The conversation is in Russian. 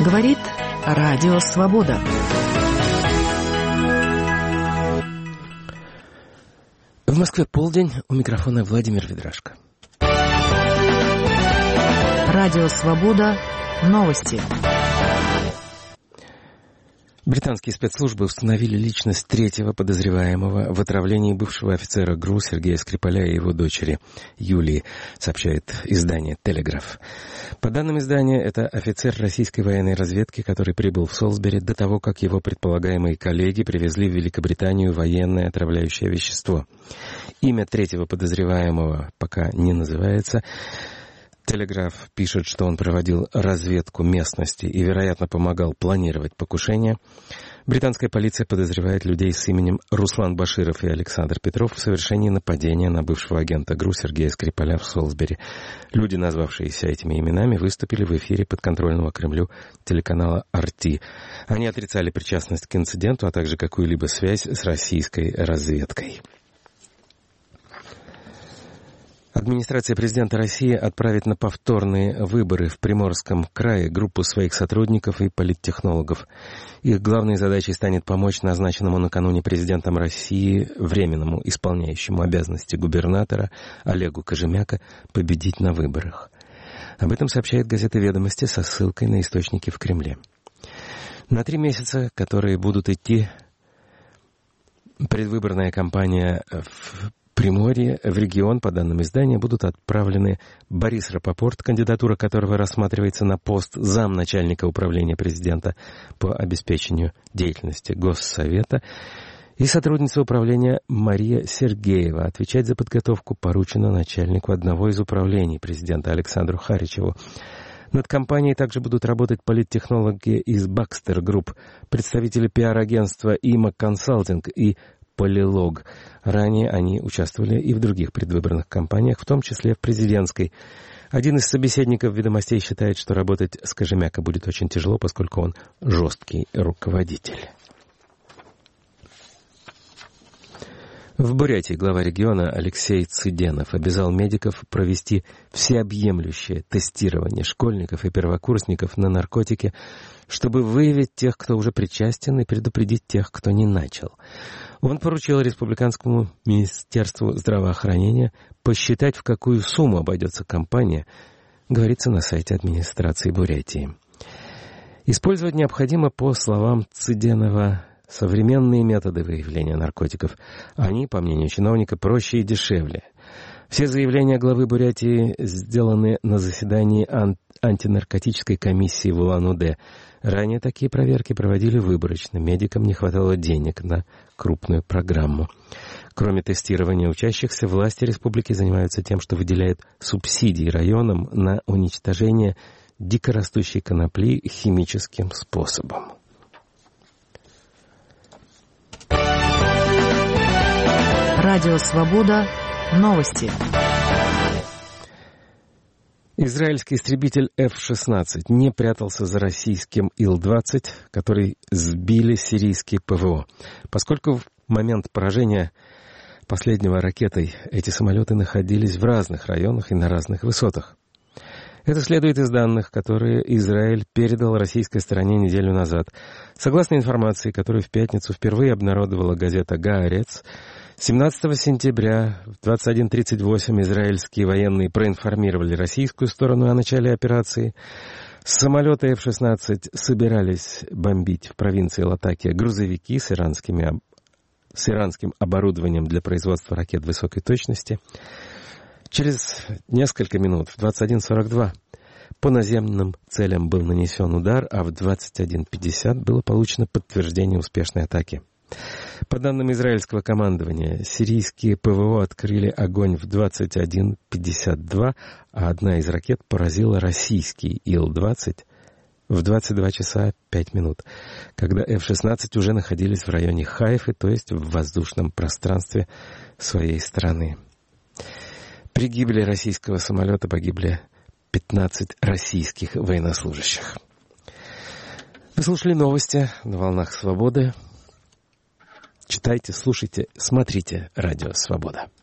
Говорит Радио Свобода. В Москве полдень, у микрофона Владимир Ведрашко. Радио Свобода. Новости. Британские спецслужбы установили личность третьего подозреваемого в отравлении бывшего офицера ГРУ Сергея Скрипаля и его дочери Юлии, сообщает издание «Телеграф». По данным издания, это офицер российской военной разведки, который прибыл в Солсбери до того, как его предполагаемые коллеги привезли в Великобританию военное отравляющее вещество. Имя третьего подозреваемого пока не называется. «Телеграф» пишет, что он проводил разведку местности и, вероятно, помогал планировать покушение. Британская полиция подозревает людей с именем Руслан Баширов и Александр Петров в совершении нападения на бывшего агента ГРУ Сергея Скрипаля в Солсбери. Люди, назвавшиеся этими именами, выступили в эфире подконтрольного Кремлю телеканала «RT». Они отрицали причастность к инциденту, а также какую-либо связь с российской разведкой. Администрация президента России отправит на повторные выборы в Приморском крае группу своих сотрудников и политтехнологов. Их главной задачей станет помочь назначенному накануне президентом России временному исполняющему обязанности губернатора Олегу Кожемяка победить на выборах. Об этом сообщает газета «Ведомости» со ссылкой на источники в Кремле. На 3 месяца, которые будут идти, предвыборная кампания в Приморье, в регион, по данным издания, будут отправлены Борис Рапопорт, кандидатура которого рассматривается на пост замначальника управления президента по обеспечению деятельности Госсовета, и сотрудница управления Мария Сергеева. Отвечать за подготовку поручено начальнику одного из управлений президента Александру Харичеву. Над кампанией также будут работать политтехнологи из Baxter Group, представители пиар-агентства «Има Консалтинг» и «Полилог». Ранее они участвовали и в других предвыборных кампаниях, в том числе в президентской. Один из собеседников «Ведомостей» считает, что работать с Кожемяко будет очень тяжело, поскольку он жесткий руководитель. В Бурятии глава региона Алексей Цыденов обязал медиков провести всеобъемлющее тестирование школьников и первокурсников на наркотики, чтобы выявить тех, кто уже причастен, и предупредить тех, кто не начал. Он поручил Республиканскому министерству здравоохранения посчитать, в какую сумму обойдется кампания, говорится на сайте администрации Бурятии. Использовать необходимо, по словам Цыденова, современные методы выявления наркотиков. Они, по мнению чиновника, проще и дешевле. Все заявления главы Бурятии сделаны на заседании антинаркотической комиссии в Улан-Удэ. Ранее такие проверки проводили выборочно. Медикам не хватало денег на крупную программу. Кроме тестирования учащихся, власти республики занимаются тем, что выделяют субсидии районам на уничтожение дикорастущей конопли химическим способом. Радио Свобода. Новости. Израильский истребитель F-16 не прятался за российским Ил-20, который сбили сирийские ПВО. Поскольку в момент поражения последнего ракетой эти самолеты находились в разных районах и на разных высотах. Это следует из данных, которые Израиль передал российской стороне неделю назад. Согласно информации, которую в пятницу впервые обнародовала газета «Гаарец», 17 сентября в 21:38 израильские военные проинформировали российскую сторону о начале операции. Самолеты F-16 собирались бомбить в провинции Латакия грузовики с иранским оборудованием для производства ракет высокой точности. Через несколько минут, в 21:42, по наземным целям был нанесен удар, а в 21:50 было получено подтверждение успешной атаки. По данным израильского командования, сирийские ПВО открыли огонь в 21:52, а одна из ракет поразила российский Ил-20 в 22 часа 5 минут, когда F-16 уже находились в районе Хайфы, то есть в воздушном пространстве своей страны. При гибели российского самолета погибли 15 российских военнослужащих. Вы слушали новости на волнах Свободы. Читайте, слушайте, смотрите Радио Свобода.